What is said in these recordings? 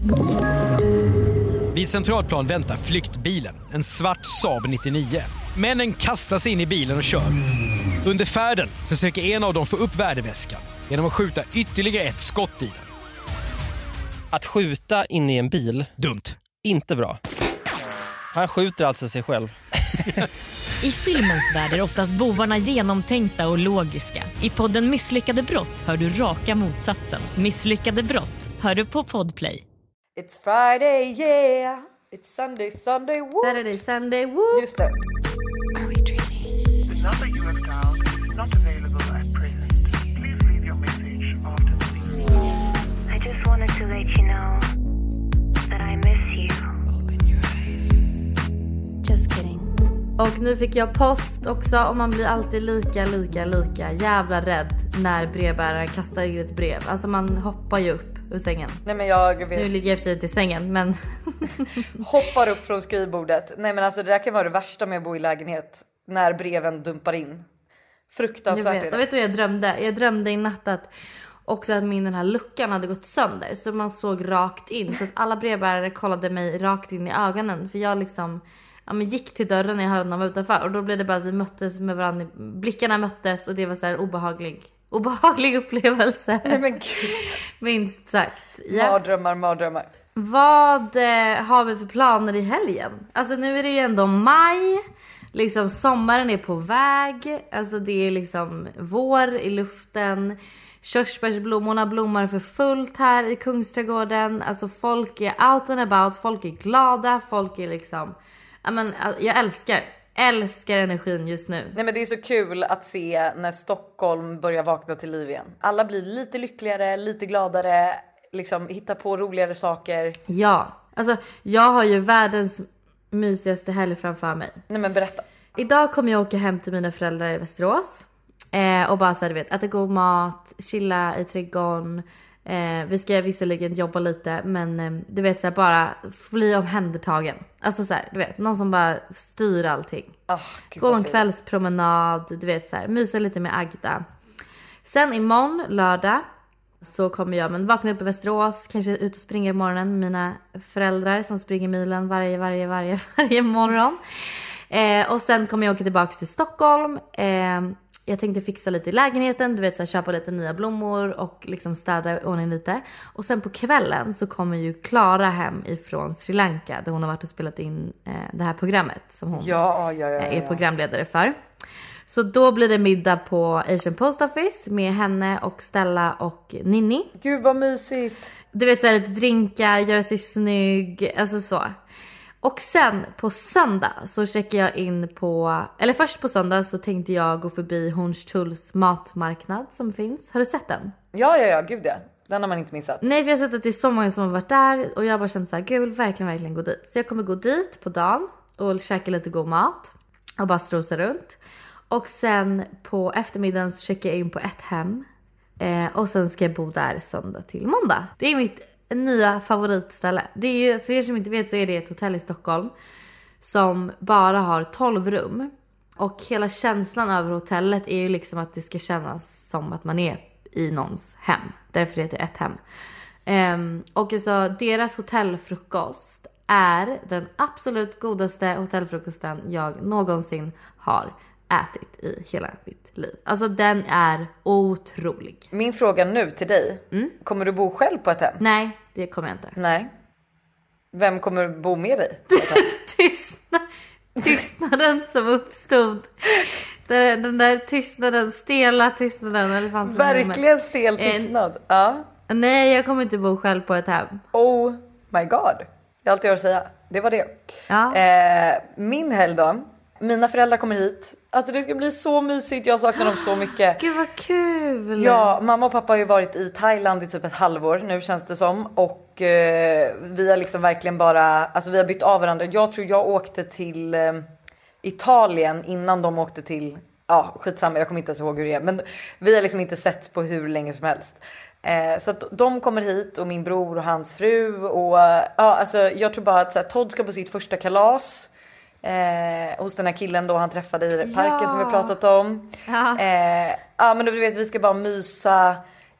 Vid Centralplan väntar flyktbilen, en svart Saab 99. Männen kastar sig in i bilen och kör. Under färden försöker en av dem få upp värdeväskan genom att skjuta ytterligare ett skott i den. Att skjuta in i en bil, dumt. Inte bra. Han skjuter alltså sig själv. I filmens värld är oftast bovarna genomtänkta och logiska. I podden Misslyckade brott hör du raka motsatsen. Misslyckade brott hör du på Podplay. It's Friday, yeah. It's Sunday, Sunday, woo. Saturday, Sunday, woo. Just det. Are we dreaming? The number you have dialed is not available at present. Please leave your message after the beep. I just wanted to let you know that I miss you. Open your eyes. Just kidding. Och nu fick jag post också, och man blir alltid lika jävla rädd när brevbäraren kastar in ett brev. Alltså man hoppar ju upp ur sängen. Nej, men jag vet. Nu ligger jag i sängen, men hoppar upp från skrivbordet. Nej, men alltså det där kan vara det värsta med att bo i lägenhet, när breven dumpar in. Fruktansvärt. Jag vet vad jag drömde. Jag drömde i natt att också att den här luckan hade gått sönder, så man såg rakt in, så att alla brevbärare kollade mig rakt in i ögonen, för jag liksom gick till dörren när jag hörde någon var utanför, och då blev det bara att vi möttes med varandra, blickarna möttes, och det var så här obehaglig upplevelse. Nej, men gud. Minst sagt. Ja. Mardrömmar. Vad har vi för planer i helgen? Alltså nu är det ju ändå maj. Liksom sommaren är på väg. Alltså det är liksom vår i luften. Körsbärsblommorna blommar för fullt här i Kungsträdgården. Alltså folk är out and about. Folk är glada. Folk är liksom... jag älskar energin just nu. Nej, men det är så kul att se när Stockholm börjar vakna till liv igen. Alla blir lite lyckligare, lite gladare, liksom hittar på roligare saker. Ja, alltså jag har ju världens mysigaste helg framför mig. Nej, men berätta. Idag kommer jag åka hem till mina föräldrar i Västerås. Och bara så här, du vet, äta god mat, chilla i trädgården. Vi ska visserligen jobba lite, men du vet så här, bara bli omhändertagen. Alltså så här, du vet, någon som bara styr allting. Gå en kvällspromenad, du vet så här, mysa lite med Agda. Sen imorgon lördag så kommer jag vakna upp i Västerås, kanske ut och springa i morgonen med mina föräldrar som springer milen varje morgon. Och sen kommer jag åka tillbaka till Stockholm. Jag tänkte fixa lite i lägenheten, du vet så här, köpa lite nya blommor och liksom städa ordning lite. Och sen på kvällen så kommer ju Klara hem ifrån Sri Lanka, där hon har varit och spelat in det här programmet som hon är programledare för. Så då blir det middag på Asian Post Office med henne och Stella och Ninni. Gud vad mysigt. Du vet så här, lite drinkar, göra sig snygg, alltså så. Och sen på söndag så checkar jag in på... Eller först på söndag så tänkte jag gå förbi Hornstulls matmarknad som finns. Har du sett den? Ja, gud ja. Den har man inte missat. Nej, för jag har sett att det är så många som har varit där. Och jag bara kände så här, gud, jag vill verkligen gå dit. Så jag kommer gå dit på dagen och käka lite god mat. Och bara strosa runt. Och sen på eftermiddagen så checkar jag in på ett hem. Och sen ska jag bo där söndag till måndag. Det är mitt nya favoritställe. Det är ju, för er som inte vet så är det ett hotell i Stockholm som bara har 12 rum. Och hela känslan över hotellet är ju liksom att det ska kännas som att man är i någons hem. Därför heter det ett hem. Och alltså deras hotellfrukost är den absolut godaste hotellfrukosten jag någonsin har ätit i hela mitt liv. Alltså den är otrolig. Min fråga nu till dig. Kommer du bo själv på ett hem? Nej, det kommer jag inte. Nej. Vem kommer bo med dig? Tystnaden som uppstod. Den där tystnaden, stela tystnaden. Verkligen stel tystnad. Ja. Nej, jag kommer inte bo själv på ett hem. Oh my god. Jag har alltid att säga. Det var det. Ja. Min helg då. Mina föräldrar kommer hit. Alltså det ska bli så mysigt. Jag saknar dem så mycket. Gud vad kul. Ja, mamma och pappa har ju varit i Thailand i typ ett halvår nu känns det som. Och vi har liksom verkligen bara... Alltså vi har bytt av varandra. Jag tror jag åkte till Italien innan de åkte till... Ja, skitsamma. Jag kommer inte ens ihåg hur det är. Men vi har liksom inte sett på hur länge som helst. Så att de kommer hit och min bror och hans fru. Och ja, alltså jag tror bara att så här, Todd ska på sitt första kalas. Hos den här killen då han träffade i parken som vi pratat om. Ja, men du vet vi ska bara mysa.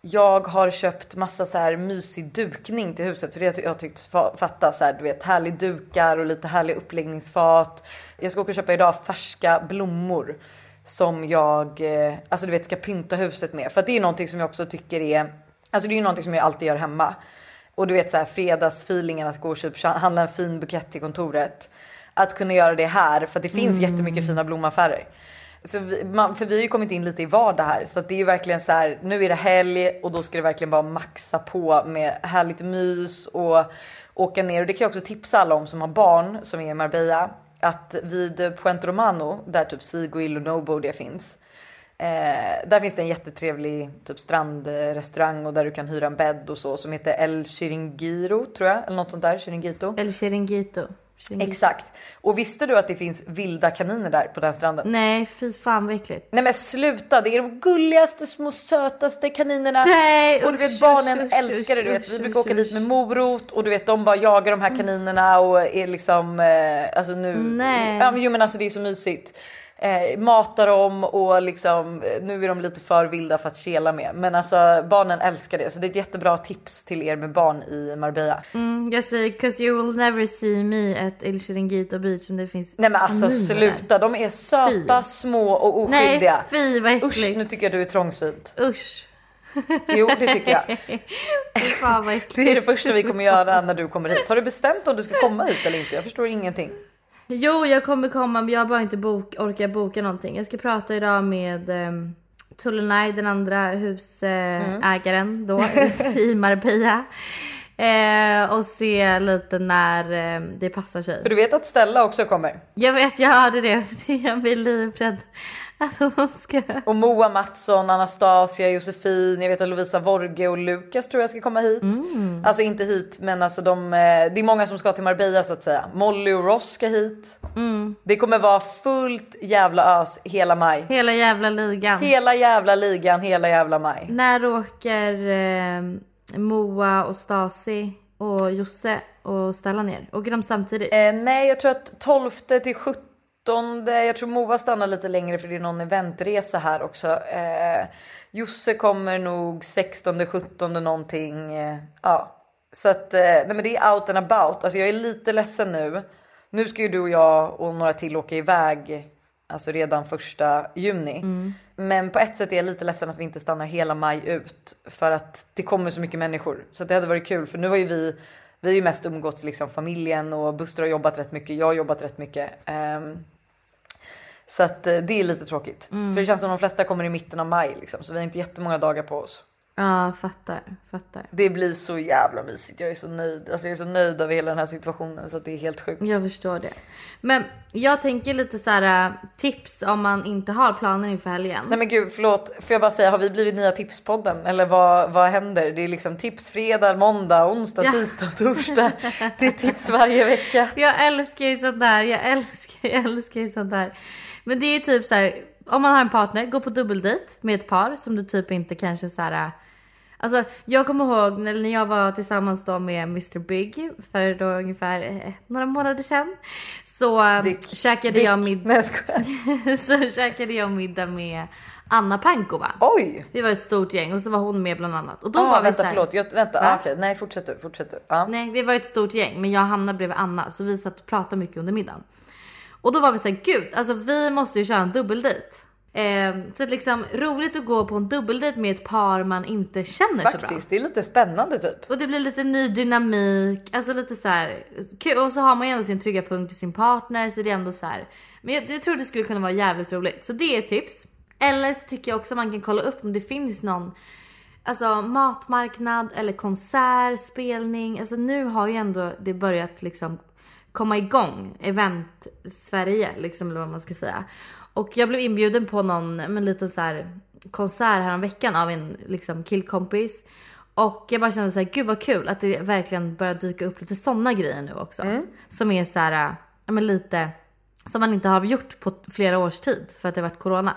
Jag har köpt massa så här mysig dukning till huset. För det jag tyckte fatta så här, du vet, härlig dukar och lite härlig uppläggningsfat. Jag ska åka och köpa idag färska blommor som jag alltså du vet ska pynta huset med. För att det är någonting som jag också tycker är, alltså det är ju någonting som jag alltid gör hemma. Och du vet så här fredagsfeelingen att gå och handla en fin bukett till kontoret. Att kunna göra det här för att det finns jättemycket fina blomaffärer. Så för vi har ju kommit in lite i vardag här. Så att det är ju verkligen så här, nu är det helg och då ska det verkligen bara maxa på med härligt mys och åka ner. Och det kan jag också tipsa alla om som har barn som är i Marbella. Att vid Puente Romano, där typ Seagrill och Nobo det finns. Där finns det en jättetrevlig typ strandrestaurang och där du kan hyra en bädd och så som heter El Chiringuito tror jag. Eller något sånt där, Chiringuito. El Chiringuito. Exakt. Och visste du att det finns vilda kaniner där på den stranden? Nej, fy fan vad äckligt. Nej men sluta, det är de gulligaste små sötaste kaninerna. Nej, och du vet barnen älskar det, du vet. Vi brukar åka dit med morot och du vet de bara jagar de här kaninerna och är liksom alltså nu ja men alltså det är så mysigt. Matar dem och liksom nu är de lite för vilda för att kela med. Men alltså barnen älskar det. Så det är ett jättebra tips till er med barn i Marbella. Jag säger, 'cause you will never see me at El Chiringuito Beach om det finns. Nej men alltså sluta, där. De är söta, små och oskyldiga. Nej, fy vad äckligt. Usch, nu tycker jag du är trångsynt. Usch. Jo, det tycker jag. Fan vad äckligt. Det är det första vi kommer göra när du kommer hit. Har du bestämt om du ska komma hit eller inte? Jag förstår ingenting. Jo, jag kommer komma, men jag har bara inte orkar boka någonting. Jag ska prata idag med Tullenay, den andra husägaren då i Marbella. Och se lite när det passar sig. För du vet att Stella också kommer. Jag vet, jag hörde det. Jag blir livrädd att hon ska... Och Moa Mattsson, Anastasia, Josefin, jag vet att Lovisa Vorge och Lukas tror jag ska komma hit. Alltså inte hit, men alltså det är många som ska till Marbella så att säga. Molly och Ross ska hit. Det kommer vara fullt jävla ös hela maj. Hela jävla ligan. Hela jävla ligan, hela jävla maj. När åker Moa och Stasi och Josse och Stella ner? Åker de samtidigt? Nej, jag tror att 12 till 17. Jag tror Moa stannar lite längre för det är någon eventresa här också. Josse kommer nog 16-17 någonting. Ja. Så att nej men det är out and about. Alltså jag är lite ledsen nu. Nu ska ju du och jag och några till åka iväg. Alltså redan 1 juni. Men på ett sätt är jag lite ledsen att vi inte stannar hela maj ut. För att det kommer så mycket människor. Så det hade varit kul. För nu har ju vi har ju mest umgåtts liksom familjen. Och Buster har jobbat rätt mycket. Jag har jobbat rätt mycket. Så att det är lite tråkigt. För det känns som de flesta kommer i mitten av maj liksom. Så vi har inte jättemånga dagar på oss. Ja, fattar. Det blir så jävla mysigt. Jag är så nöjd. Alltså jag är så nöjd över hela den här situationen så att det är helt sjukt. Jag förstår det. Men jag tänker lite så här tips om man inte har planer inför helgen. Nej men gud, förlåt. Får jag bara säga, har vi blivit nya tipspodden? Eller vad händer? Det är liksom tips fredag, måndag, onsdag, tisdag och torsdag. Det är tips varje vecka. Jag älskar ju sånt där. Jag älskar ju sånt där. Men det är ju typ så här, om man har en partner, gå på dubbeldejt med ett par som du typ inte kanske så här. Alltså jag kommer ihåg när jag var tillsammans då med Mr. Big för då ungefär några månader sedan. Så käkade jag middag med Anna Pankova. Oj! Vi var ett stort gäng och så var hon med bland annat. Och då var vi vänta, så här, förlåt. Okej, nej fortsätt du. Nej, vi var ett stort gäng men jag hamnade bredvid Anna så vi satt och pratade mycket under middagen. Och då var vi så här, gud, alltså vi måste ju köra en dubbeldejt. Så att liksom roligt att gå på en dubbeldejt med ett par man inte känner så bra. Faktiskt, det är lite spännande typ. Och det blir lite ny dynamik, alltså lite så här kul. Och så har man ju ändå sin trygga punkt i sin partner, så det är ändå så här. Men jag tror det skulle kunna vara jävligt roligt. Så det är ett tips. Eller så tycker jag också man kan kolla upp om det finns någon alltså matmarknad eller konsert, spelning. Alltså nu har ju ändå det börjat liksom komma igång event Sverige liksom, eller vad man ska säga. Och jag blev inbjuden på någon liten så här konsert här om veckan av en liksom killkompis. Och jag bara kände så här, gud vad kul att det verkligen börjar dyka upp lite såna grejer nu också. Som är så här, ja men lite som man inte har gjort på flera års tid för att det har varit corona.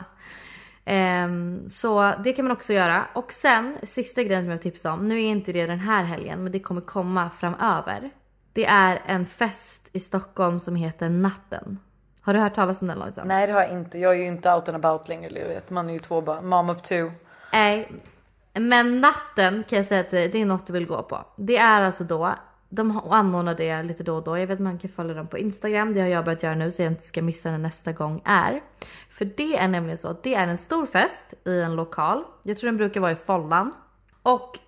Så det kan man också göra. Och sen, sista grejen som jag tipsar om, nu är inte det den här helgen men det kommer komma framöver. Det är en fest i Stockholm som heter Natten. Har du hört talas om den, Lojsan? Nej, det har jag inte. Jag är ju inte out and about längre, vet. Man är ju två bara. Mom of two. Nej. Men natten kan jag säga att det är något du vill gå på. Det är alltså då, de anordnar det lite då och då. Jag vet man kan följa dem på Instagram. Det har jag börjat göra nu så jag inte ska missa när nästa gång är. För det är nämligen så att det är en stor fest i en lokal. Jag tror den brukar vara i Follan. Och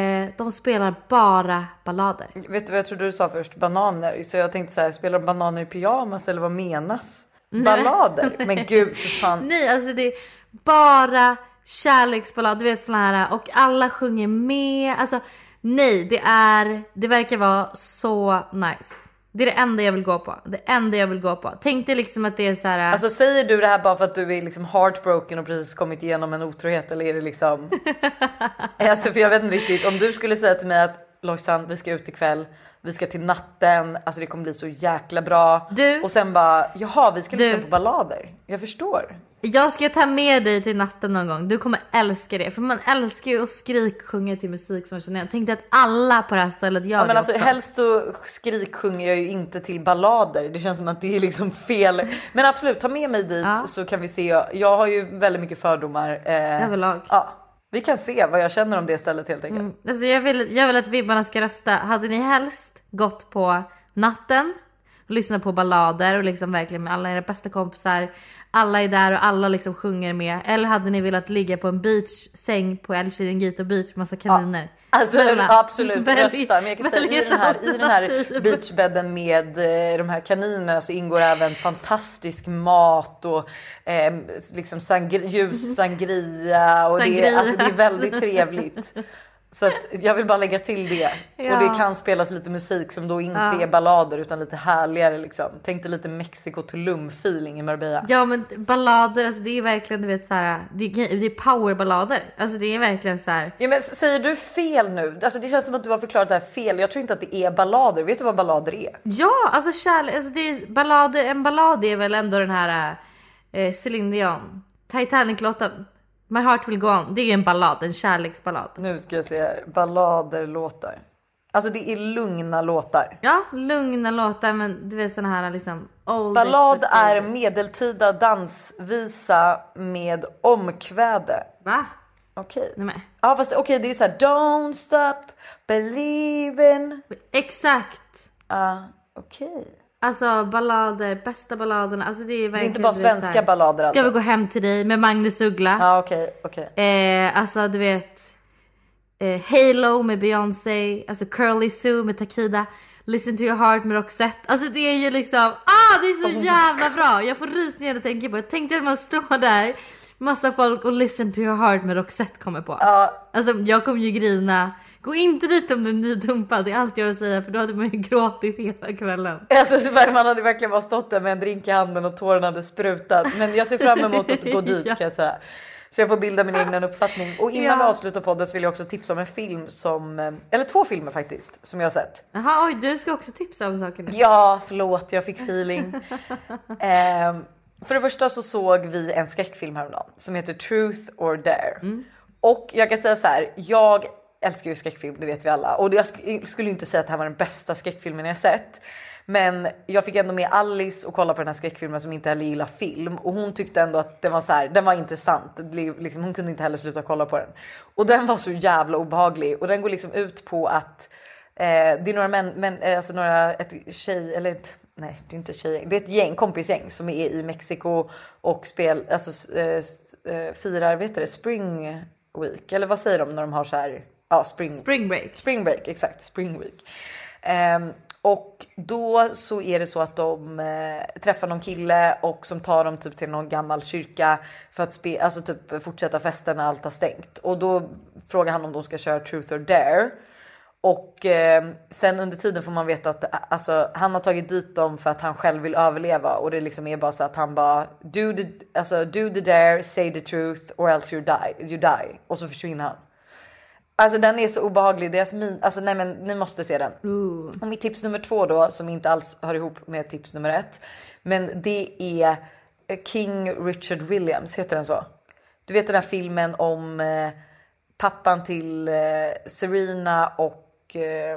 de spelar bara ballader. Vet du vad jag trodde du sa först? Bananer. Så jag tänkte så här, spelar de bananer i pyjamas eller vad menas? Ballader? Men gud för fan. Nej, alltså det är bara kärleksballad. Du vet såna här, och alla sjunger med. Alltså nej, det verkar vara så nice. Det är det enda jag vill gå på. Det enda jag vill gå på. Tänk dig liksom att det är så här. Alltså säger du det här bara för att du är liksom heartbroken och precis kommit igenom en otrohet, eller är det liksom alltså för jag vet inte riktigt. Om du skulle säga till mig att Lojsan, vi ska ut ikväll, vi ska till natten, alltså det kommer bli så jäkla bra. Och sen bara, jaha, vi ska lyssna på ballader. Jag förstår. Jag ska ta med dig till natten någon gång. Du kommer älska det. För man älskar ju att skriksjunga till musik som känner. Jag tänkte att alla på det här stället gör men det alltså, också. helst så skriksjunger jag ju inte till ballader. Det känns som att det är liksom fel. Men absolut, ta med mig dit så kan vi se. Jag har ju väldigt mycket fördomar. Överlag. Ja, vi kan se vad jag känner om det stället helt enkelt. Alltså jag vill att vibbarna ska rösta. Hade ni helst gått på natten och lyssnat på ballader och liksom verkligen med alla era bästa kompisar, alla är där och alla liksom sjunger med, eller hade ni velat ligga på en beachsäng på El Chiringuito Beach med massa kaniner? Alltså absolut rösta. Men jag kan säga i den här beachbädden med de här kaninerna så ingår även fantastisk mat och liksom ljus sangria och det är väldigt trevligt. Så att jag vill bara lägga till det. Och det kan spelas lite musik som då inte är ballader utan lite härligare liksom. Tänk dig lite Mexico Tulum feeling i Marbella. Ja men ballader, alltså det är verkligen du vet så här, det är powerballader. Alltså det är verkligen så här. Ja men säger du fel nu? Alltså det känns som att du har förklarat det här fel. Jag tror inte att det är ballader. Vet du vad ballader är? Ja, alltså kärlek, alltså det är ballader. En ballad är väl ändå den här Celine Dion, Titanic-låten. My Heart Will Go On. Det är en ballad, en kärleksballad. Nu ska jag se här. Ballader låtar. Alltså det är lugna låtar. Ja, lugna låtar, men du vet såna här liksom ballad är medeltida dansvisa med omkväde. Va? Okej. Nej. Ja fast okej, det är så här don't stop believing. Exakt. Okej. Alltså ballader, bästa balladerna. Alltså det är verkligen, det är inte bara svenska ballader alltså. Ska alltså. vi gå hem till dig med Magnus Uggla? Ja okej. Alltså du vet Halo med Beyoncé, alltså Curly Sue med Takida, Listen to your heart med Roxette. Alltså det är ju liksom det är så jävla bra. Jag får rysningar när jag tänker på det. Jag tänkte att man står där massa folk och Listen to your heart med Roxette kommer på. Alltså jag kommer ju grina. Gå inte dit om du är nydumpad. Det är allt jag vill säga, för då hade man ju gråtit hela kvällen. Alltså man hade verkligen bara stått där med en drink i handen och tårarna hade sprutat. Men jag ser fram emot att gå dit kan jag säga. Så jag får bilda min egen uppfattning. Och innan vi avslutar podden så vill jag också tipsa om en film som, eller 2 filmer faktiskt, som jag har sett. Jaha, oj, du ska också tipsa om saker nu. Ja, förlåt, jag fick feeling. För det första så såg vi en skräckfilm häromdagen som heter Truth or Dare. Och jag kan säga så här, jag älskar ju skräckfilm, det vet vi alla. Och jag skulle inte säga att det här var den bästa skräckfilmen jag sett. Men jag fick ändå med Alice och kolla på den här skräckfilmen som inte heller gillar film. Och hon tyckte ändå att den var så här, den var intressant. Liksom, hon kunde inte heller sluta kolla på den. Och den var så jävla obehaglig. Och den går liksom ut på att det är några män, alltså ett tjej, eller ett, nej det är inte tjej, det är ett gäng, kompisgäng som är i Mexiko och firar, vet du det, Spring Week. Eller vad säger de när de har så här, Spring break, exakt, Spring Week. Och då så är det så att de träffar någon kille och som tar dem typ till någon gammal kyrka för att alltså typ fortsätta festen när allt har stängt. Och då frågar han om de ska köra Truth or Dare. Och sen under tiden får man veta att alltså, han har tagit dit dem för att han själv vill överleva. Och det liksom är bara så att han bara do the dare, say the truth or else you die. Och så försvinner han. Alltså den är så obehaglig. Alltså nej men ni måste se den. Och mitt tips nummer 2 då, som inte alls hör ihop med tips nummer 1. Men det är King Richard Williams, heter den så? Du vet den här filmen om pappan till Serena och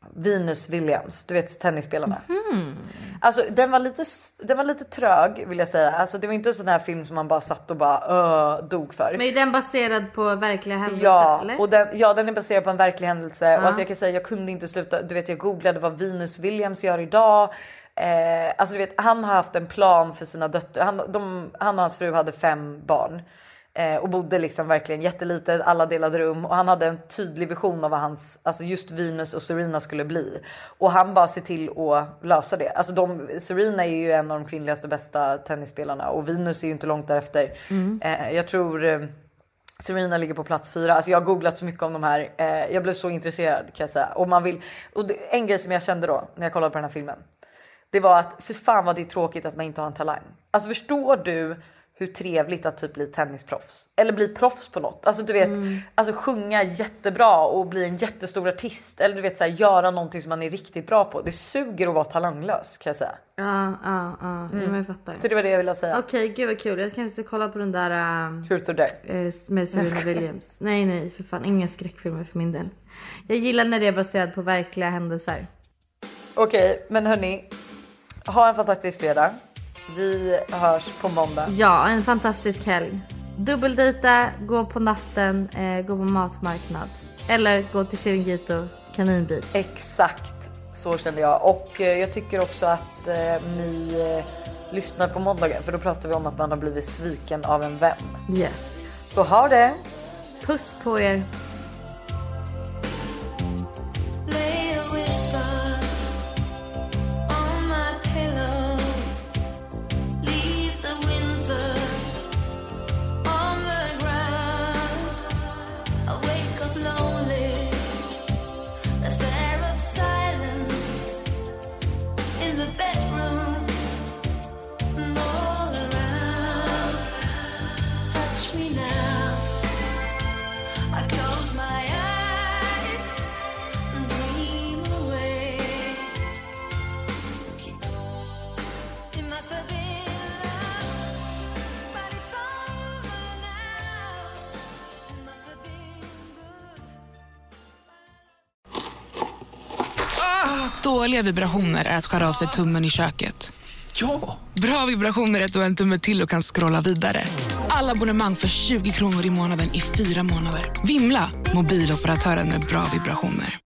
Venus Williams, du vet tennisspelarna. Alltså den var lite trög vill jag säga. Alltså det var inte en sån här film som man bara satt och bara dog för. Men är den baserad på verkliga händelser? Ja, eller? och den är baserad på en verklig händelse. Och alltså jag kan säga, jag kunde inte sluta. Du vet, jag googlade vad Venus Williams gör idag. Alltså du vet, han har haft en plan för sina döttrar. Han och hans fru hade 5 barn. Och bodde liksom verkligen jättelitet, alla delade rum. Och han hade en tydlig vision av vad hans, alltså just Venus och Serena skulle bli. Och han bara ser till att lösa det. Alltså Serena är ju en av de kvinnligaste bästa tennisspelarna. Och Venus är ju inte långt därefter. Jag tror Serena ligger på plats 4. Alltså jag har googlat så mycket om de här. Jag blev så intresserad kan jag säga. En grej som jag kände då när jag kollade på den här filmen. Det var att för fan vad det är tråkigt att man inte har en talang. Alltså förstår du hur trevligt att typ bli tennisproffs eller bli proffs på något. Alltså du vet, alltså sjunga jättebra och bli en jättestor artist eller du vet så här, göra någonting som man är riktigt bra på. Det suger att vara talanglös kan jag säga. Ja, men jag fattar. Så det var det jag ville säga. Okej, gud vad kul. Jag kanske ska kolla på den där Truth or Dare med Serena Williams. Nej, för fan, inga skräckfilmer för min del. Jag gillar när det är baserat på verkliga händelser. Okej, men hörni, ha en fantastisk fredag. Vi hörs på måndag. Ja, en fantastisk helg. Dubbeldejta, gå på natten, gå på matmarknad. Eller gå till Chiringuito, Kanin Beach. Exakt, så kände jag. Och jag tycker också att ni lyssnar på måndagen. För då pratar vi om att man har blivit sviken av en vän. Yes. Så ha det. Puss på er. Dåliga vibrationer är att skära av sig tummen i köket. Ja! Bra vibrationer är att du har en tumme till och kan scrolla vidare. Alla abonnemang för 20 kronor i månaden i 4 månader. Vimla, mobiloperatören med bra vibrationer.